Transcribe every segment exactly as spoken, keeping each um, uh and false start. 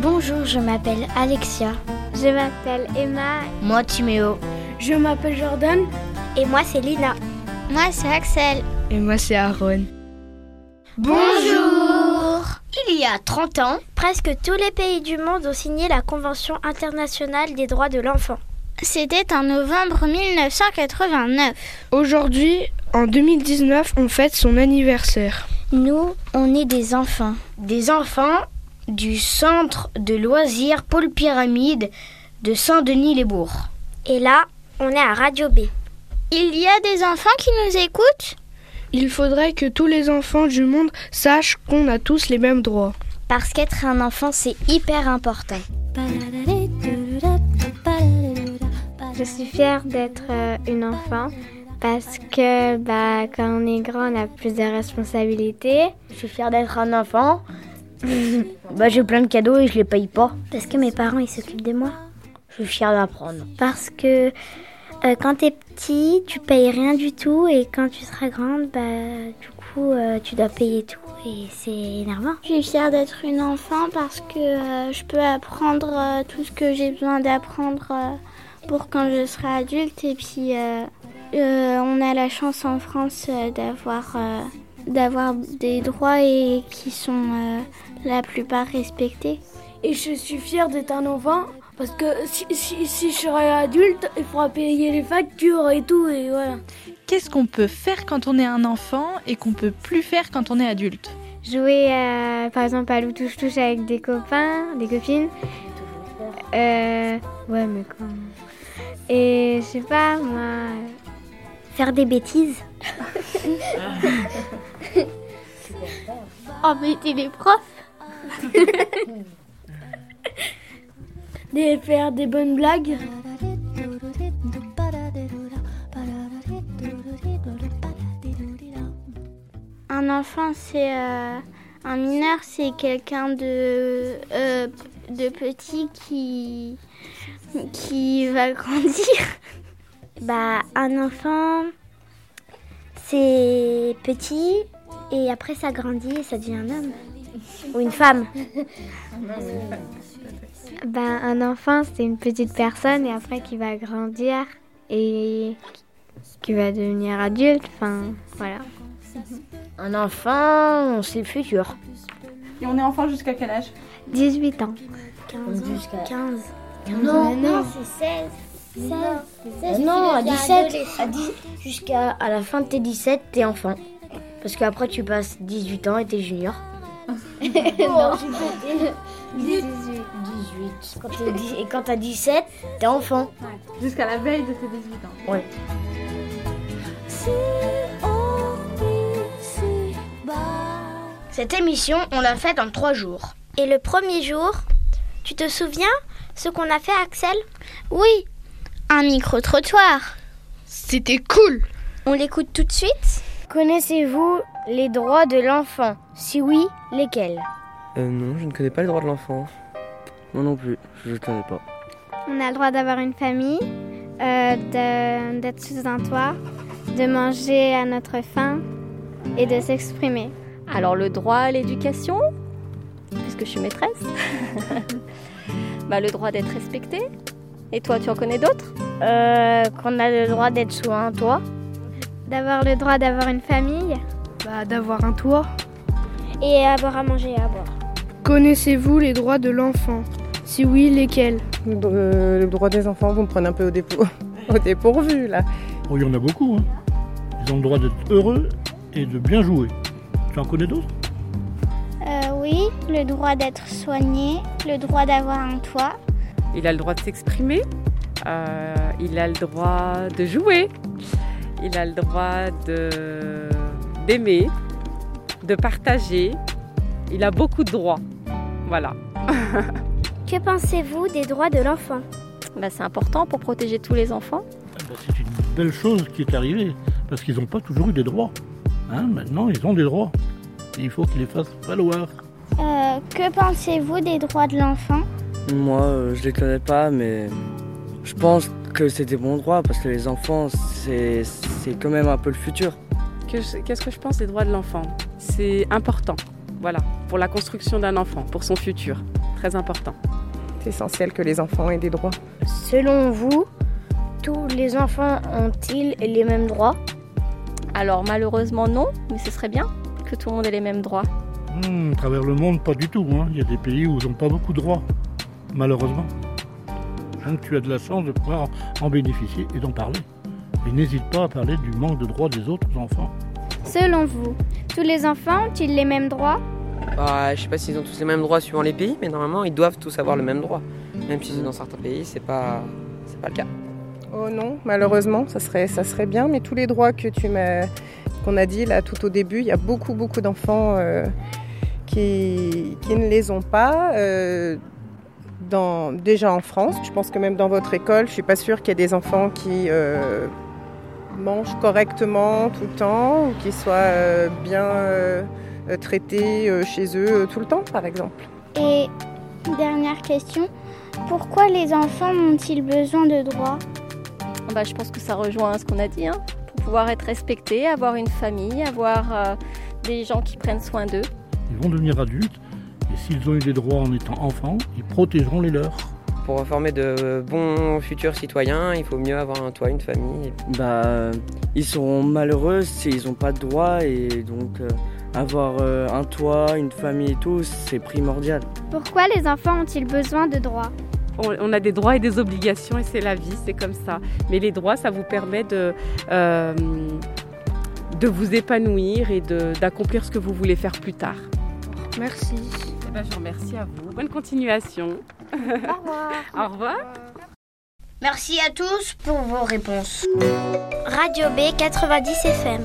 Bonjour, je m'appelle Alexia. Je m'appelle Emma. Moi, Timéo. Je m'appelle Jordan. Et moi, c'est Lina. Moi, c'est Axel. Et moi, c'est Aaron. Bonjour. Il y a trente ans, presque tous les pays du monde ont signé la Convention internationale des droits de l'enfant. C'était en novembre mille neuf cent quatre-vingt-neuf. Aujourd'hui, en deux mille dix-neuf, on fête son anniversaire. Nous, on est des enfants. Des enfants du centre de loisirs Paul Pyramide de Saint-Denis-les-Bourgs. Et là, on est à Radio B. Il y a des enfants qui nous écoutent ? Il faudrait que tous les enfants du monde sachent qu'on a tous les mêmes droits. Parce qu'être un enfant, c'est hyper important. Je suis fière d'être euh, une enfant parce que bah, quand on est grand, on a plus de responsabilités. Je suis fière d'être un enfant. bah, j'ai plein de cadeaux et je les paye pas. Parce que mes parents, ils s'occupent de moi. Je suis fière d'apprendre. Parce que euh, quand t'es petit, tu payes rien du tout et quand tu seras grande, bah, du coup, euh, tu dois payer tout et c'est énervant. Je suis fière d'être une enfant parce que euh, je peux apprendre euh, tout ce que j'ai besoin d'apprendre euh, pour quand je serai adulte. Et puis, euh, euh, on a la chance en France euh, d'avoir, euh, d'avoir des droits et qui sont euh, la plupart respectés. Et je suis fière d'être un enfant. Parce que si, si, si je serai adulte, il faudra payer les factures et tout, et voilà. Qu'est-ce qu'on peut faire quand on est un enfant et qu'on peut plus faire quand on est adulte ? Jouer, euh, par exemple, à loup-touche-touche avec des copains, des copines. Euh, ouais, mais quand... Et je sais pas, moi... Faire des bêtises. Embêter les profs. De faire des bonnes blagues. Un enfant, c'est euh, un mineur, c'est quelqu'un de euh, de petit qui qui va grandir. Bah, un enfant, c'est petit et après ça grandit et ça devient un homme ou une femme. Ben, un enfant, c'est une petite personne et après qui va grandir et qui va devenir adulte. Enfin, voilà. Un enfant, c'est le futur. Et on est enfant jusqu'à quel âge ? dix-huit ans. quinze. Jusqu'à... quinze. Non, non, c'est seize. seize. seize. Non, à dix-sept. À dix, jusqu'à à la fin de tes dix-sept, t'es enfant. Parce qu'après, tu passes dix-huit ans et t'es junior. Non, dix-huit. Quand t'es dix, et quand t'as dix-sept, t'es enfant. Ouais. Jusqu'à la veille de tes dix-huit ans. Ouais. Cette émission, on l'a faite en trois jours. Et le premier jour, tu te souviens ce qu'on a fait, Axel ? Oui, un micro-trottoir. C'était cool. On l'écoute tout de suite ? Connaissez-vous les droits de l'enfant ? Si oui, lesquels ? Euh, non, je ne connais pas les droits de l'enfant. Moi non plus, je ne connais pas. On a le droit d'avoir une famille, euh, de, d'être sous un toit, de manger à notre faim et de s'exprimer. Alors le droit à l'éducation, puisque je suis maîtresse. bah, le droit d'être respecté. Et toi, tu en connais d'autres ? euh, Qu'on a le droit d'être sous un toit. D'avoir le droit d'avoir une famille. Bah, d'avoir un toit. Et avoir à manger et à boire. Connaissez-vous les droits de l'enfant ? Si oui, lesquels ? euh, Le droit des enfants, vous me prenez un peu au, dépôt, au dépourvu, là. Oh, il y en a beaucoup, hein. Ils ont le droit d'être heureux et de bien jouer. Tu en connais d'autres ? euh, Oui, le droit d'être soigné, le droit d'avoir un toit. Il a le droit de s'exprimer, euh, il a le droit de jouer, il a le droit de, d'aimer, de partager. Il a beaucoup de droits. Voilà. Que pensez-vous des droits de l'enfant ? Bah, c'est important pour protéger tous les enfants. C'est une belle chose qui est arrivée, parce qu'ils n'ont pas toujours eu des droits. Hein, maintenant, ils ont des droits. Et il faut qu'ils les fassent valoir. Euh, que pensez-vous des droits de l'enfant ? Moi, euh, je les connais pas, mais je pense que c'est des bons droits, parce que les enfants, c'est, c'est quand même un peu le futur. Qu'est-ce que je pense des droits de l'enfant ? C'est important, voilà, pour la construction d'un enfant, pour son futur. très important. C'est essentiel que les enfants aient des droits. Selon vous, tous les enfants ont-ils les mêmes droits ? Alors malheureusement non, mais ce serait bien que tout le monde ait les mêmes droits. Mmh, à travers le monde, pas du tout. Hein. Il y a des pays où ils n'ont pas beaucoup de droits, malheureusement. Hein, tu as de la chance de pouvoir en bénéficier et d'en parler. Et n'hésite pas à parler du manque de droits des autres enfants. Selon vous, tous les enfants ont-ils les mêmes droits ? Bah, je sais pas s'ils ont tous les mêmes droits suivant les pays, mais normalement ils doivent tous avoir le même droit. Même si c'est dans certains pays, c'est pas, c'est pas le cas. Oh non, malheureusement, ça serait, ça serait bien, mais tous les droits que tu m'as, qu'on a dit là tout au début, il y a beaucoup beaucoup d'enfants euh, qui, qui ne les ont pas. Euh, dans, déjà en France, je pense que même dans votre école, je suis pas sûre qu'il y ait des enfants qui euh, mangent correctement tout le temps ou qui soient euh, bien euh, traités euh, chez eux euh, tout le temps, par exemple. Et dernière question, pourquoi les enfants ont-ils besoin de droits ? Bah, je pense que ça rejoint ce qu'on a dit, hein. Pour pouvoir être respectés, avoir une famille, avoir euh, des gens qui prennent soin d'eux. Ils vont devenir adultes et s'ils ont eu des droits en étant enfants, ils protégeront les leurs. Pour former de bons futurs citoyens, il faut mieux avoir un toit, une famille. Bah, ils seront malheureux s'ils n'ont pas de droits et donc euh, avoir euh, un toit, une famille et tout, c'est primordial. Pourquoi les enfants ont-ils besoin de droits ? On a des droits et des obligations et c'est la vie, c'est comme ça. Mais les droits, ça vous permet de, euh, de vous épanouir et de, d'accomplir ce que vous voulez faire plus tard. Merci. Eh ben, je vous remercie à vous. Bonne continuation. Au revoir. Au revoir. Merci à tous pour vos réponses. Radio B quatre-vingt-dix F M.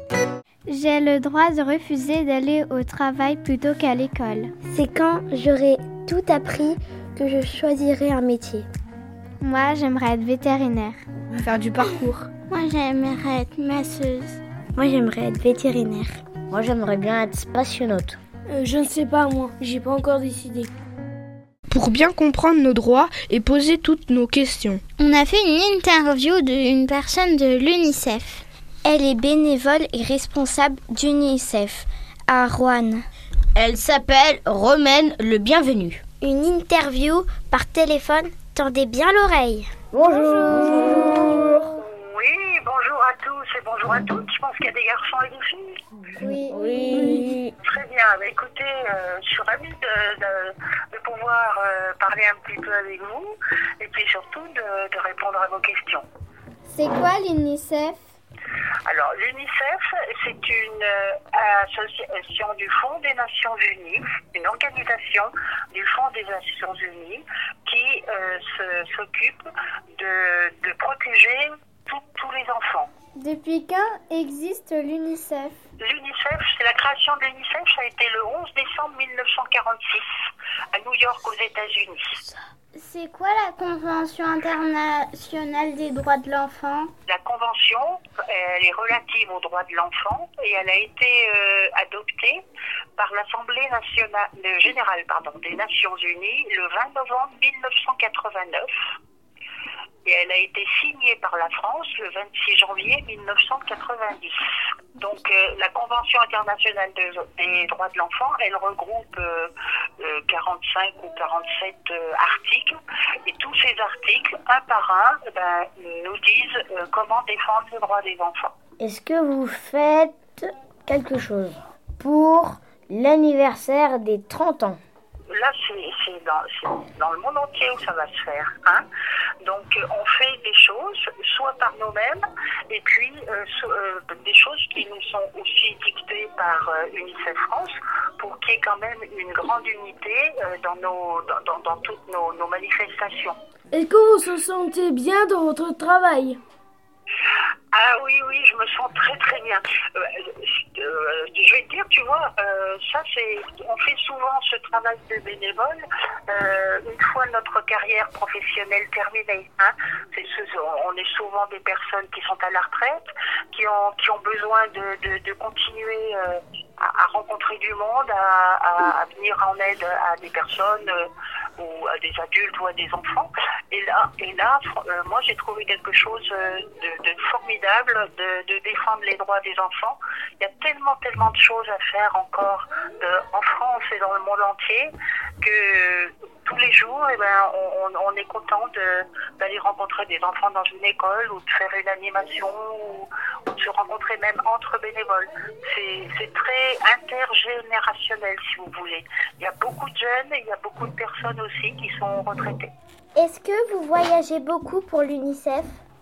J'ai le droit de refuser d'aller au travail plutôt qu'à l'école. C'est quand j'aurai tout appris que je choisirai un métier. Moi, j'aimerais être vétérinaire. Faire du parcours. Moi, j'aimerais être masseuse. Moi, j'aimerais être vétérinaire. Moi, j'aimerais bien être spationaute. Euh, je ne sais pas, moi. J'ai pas encore décidé. Pour bien comprendre nos droits et poser toutes nos questions. On a fait une interview d'une personne de l'UNICEF. Elle est bénévole et responsable d'UNICEF à Roanne. Elle s'appelle Romaine Le Bienvenu. Une interview par téléphone, tendez bien l'oreille. Bonjour. Bonjour. Oui, bonjour à tous et bonjour à toutes. Je pense qu'il y a des garçons et des filles. Oui. Oui. Très bien. Bah, écoutez, euh, je suis ravie de, de, de pouvoir euh, parler un petit peu avec vous et puis surtout de, de répondre à vos questions. C'est quoi l'UNICEF ? Alors, l'UNICEF, c'est une euh, association du Fonds des Nations Unies, une organisation du Fonds des Nations Unies qui euh, se, s'occupe de, de protéger tout, tous les enfants. Depuis quand existe l'UNICEF ? L'UNICEF, c'est la création de l'UNICEF, ça a été le onze décembre mille neuf cent quarante-six à New York aux États-Unis. C'est quoi la Convention internationale des droits de l'enfant ? La Convention, elle est relative aux droits de l'enfant et elle a été euh, adoptée par l'Assemblée nationale, euh, générale pardon, des Nations Unies le vingt novembre mille neuf cent quatre-vingt-neuf. Et elle a été signée par la France le vingt-six janvier mille neuf cent quatre-vingt-dix. Donc euh, la Convention internationale de, des droits de l'enfant, elle regroupe euh, euh, quarante-cinq ou quarante-sept euh, articles. Et tous ces articles, un par un, ben, nous disent euh, comment défendre les droits des enfants. Est-ce que vous faites quelque chose pour l'anniversaire des trente ans ? Là, c'est, c'est, dans, c'est dans le monde entier où ça va se faire. Hein. Donc, euh, on fait des choses, soit par nous-mêmes, et puis euh, so, euh, des choses qui nous sont aussi dictées par euh, UNICEF France, pour qu'il y ait quand même une grande unité euh, dans, nos, dans, dans, dans toutes nos, nos manifestations. Est-ce que vous vous sentez bien dans votre travail ? Ah oui, oui, je me sens très très bien. Euh, euh, je vais te dire, tu vois, euh, ça c'est, on fait souvent ce travail de bénévole euh, une fois notre carrière professionnelle terminée. Hein. C'est ce, on est souvent des personnes qui sont à la retraite, qui ont qui ont besoin de, de, de continuer euh, à, à rencontrer du monde, à, à, à venir en aide à des personnes euh, ou à des adultes ou à des enfants. Et là, et là, euh, moi j'ai trouvé quelque chose de, de formidable de, de défendre les droits des enfants. Il y a tellement, tellement de choses à faire encore de, en France et dans le monde entier que eh ben, on, on est content de, d'aller rencontrer des enfants dans une école ou de faire une animation ou, ou de se rencontrer même entre bénévoles. C'est, c'est très intergénérationnel, si vous voulez. Il y a beaucoup de jeunes et il y a beaucoup de personnes aussi qui sont retraitées. Est-ce que vous voyagez beaucoup pour l'UNICEF ?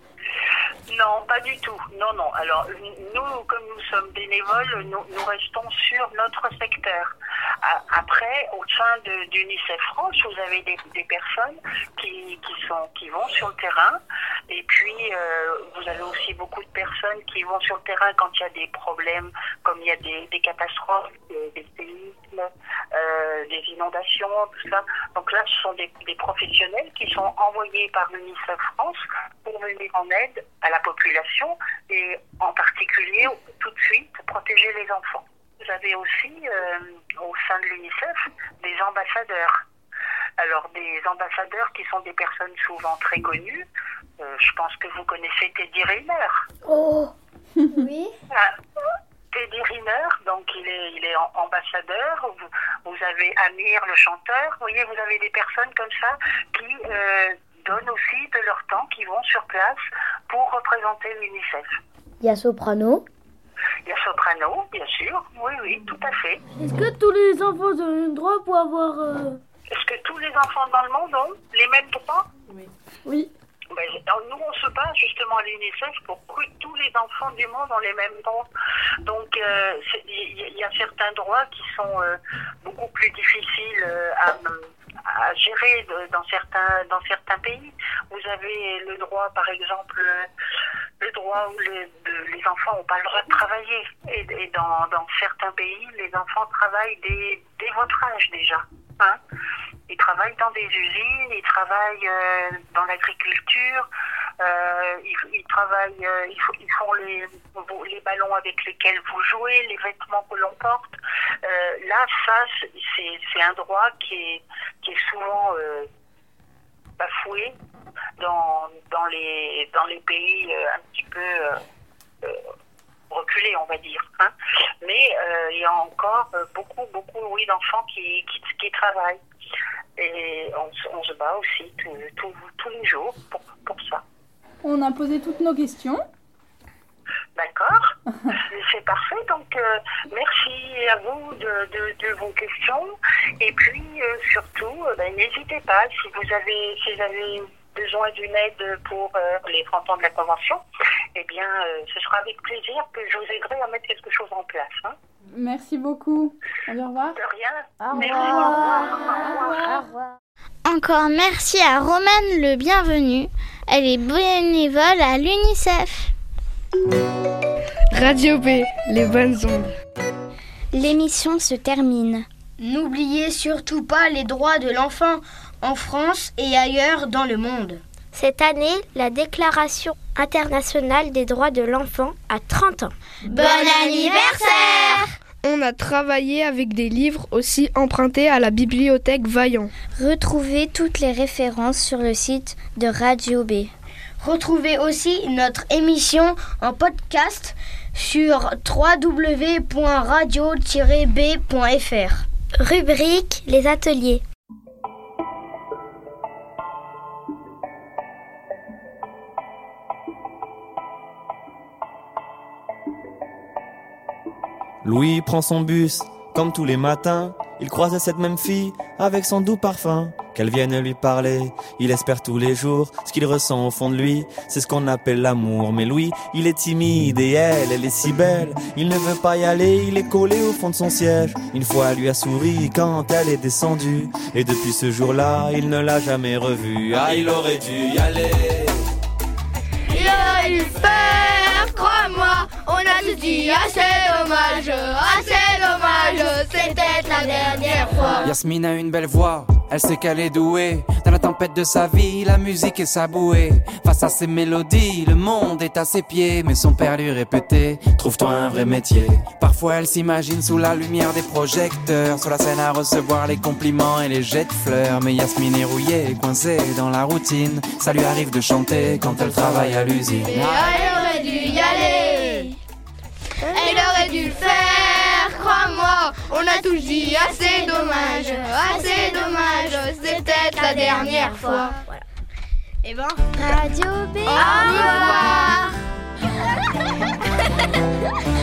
Non, pas du tout. Non, non. Alors, nous, comme nous sommes bénévoles, nous, nous restons sur notre secteur. Après, au sein de, d'UNICEF France, vous avez des, des personnes qui, qui, sont, qui vont sur le terrain. Et puis, euh, vous avez aussi beaucoup de personnes qui vont sur le terrain quand il y a des problèmes, comme il y a des, des catastrophes, des, des séismes, euh, des inondations, tout ça. Donc là, ce sont des, des professionnels qui sont envoyés par l'UNICEF France pour venir en aide à la population et en particulier, tout de suite, protéger les enfants. Vous avez aussi, euh, au sein de l'UNICEF, des ambassadeurs. Alors, des ambassadeurs qui sont des personnes souvent très connues. Euh, je pense que vous connaissez Teddy Riner. Oh, oui. Ah, Teddy Riner, donc il est, il est ambassadeur. Vous, vous avez Amir, le chanteur. Vous voyez, vous avez des personnes comme ça qui euh, donnent aussi de leur temps, qui vont sur place pour représenter l'UNICEF. Il y a Soprano. Il y a Soprano, bien sûr. Oui, oui, tout à fait. Est-ce que tous les enfants ont le droit pour avoir... Euh... Est-ce que tous les enfants dans le monde ont les mêmes droits ? Oui. Oui. Ben, nous, on se bat justement à l'UNICEF pour que tous les enfants du monde ont les mêmes droits. Donc, il euh, y, y a certains droits qui sont euh, beaucoup plus difficiles euh, à, à gérer de, dans certains dans certains pays. Vous avez le droit, par exemple, le droit où les, de, les enfants n'ont pas le droit de travailler. Et, et dans, dans certains pays, les enfants travaillent dès, dès votre âge déjà. Hein? Ils travaillent dans des usines, ils travaillent euh, dans l'agriculture, euh, ils, ils travaillent, euh, ils, ils font les, les ballons avec lesquels vous jouez, les vêtements que l'on porte. Euh, là, ça, c'est, c'est un droit qui est, qui est souvent euh, bafoué dans, dans, les, dans les pays euh, un petit peu euh, euh, reculés, on va dire. Hein. Mais euh, il y a encore euh, beaucoup, beaucoup, oui, d'enfants qui, qui, qui travaillent. Et on, on se bat aussi tout, tout, tous les jours pour, pour ça. On a posé toutes nos questions. D'accord. C'est parfait. Donc, euh, merci à vous de, de, de vos questions. Et puis, euh, surtout, euh, ben, n'hésitez pas, si vous avez, si vous avez besoin d'une aide pour euh, les trente ans de la Convention, eh bien, euh, ce sera avec plaisir que je vous aiderai à mettre quelque chose en place. Hein. Merci beaucoup. Allez, au revoir. De rien. Au merci. revoir. Au revoir. Au revoir. Encore merci à Romane le bienvenue. Elle est bénévole à l'UNICEF. Radio B, les bonnes ondes. L'émission se termine. N'oubliez surtout pas les droits de l'enfant en France et ailleurs dans le monde. Cette année, la Déclaration internationale des droits de l'enfant a trente ans. Bon anniversaire! On a travaillé avec des livres aussi empruntés à la bibliothèque Vaillant. Retrouvez toutes les références sur le site de Radio B. Retrouvez aussi notre émission en podcast sur w w w point radio tiret b point f r. Rubrique les ateliers. Louis prend son bus, comme tous les matins. Il croise cette même fille, avec son doux parfum. Qu'elle vienne lui parler, il espère tous les jours. Ce qu'il ressent au fond de lui, c'est ce qu'on appelle l'amour. Mais Louis, il est timide et elle, elle est si belle. Il ne veut pas y aller, il est collé au fond de son siège. Une fois, elle lui a souri quand elle est descendue. Et depuis ce jour-là, il ne l'a jamais revue. Ah, il aurait dû y aller. Il aurait dû faire, crois-moi. On a tout dit, assez dommage, assez dommage. C'était la dernière fois. Yasmine a une belle voix, elle sait qu'elle est douée. Dans la tempête de sa vie, la musique est sa bouée. Face à ses mélodies, le monde est à ses pieds. Mais son père lui répétait, trouve-toi un vrai métier. Parfois elle s'imagine sous la lumière des projecteurs, sur la scène à recevoir les compliments et les jets de fleurs. Mais Yasmine est rouillée, coincée dans la routine. Ça lui arrive de chanter quand elle travaille à l'usine. Et elle aurait dû y aller. Elle aurait dû le faire, crois-moi. fois. On a tous dit assez dommage, assez dommage, c'est peut-être la dernière fois. Voilà. Et ben, Radio B. Au revoir.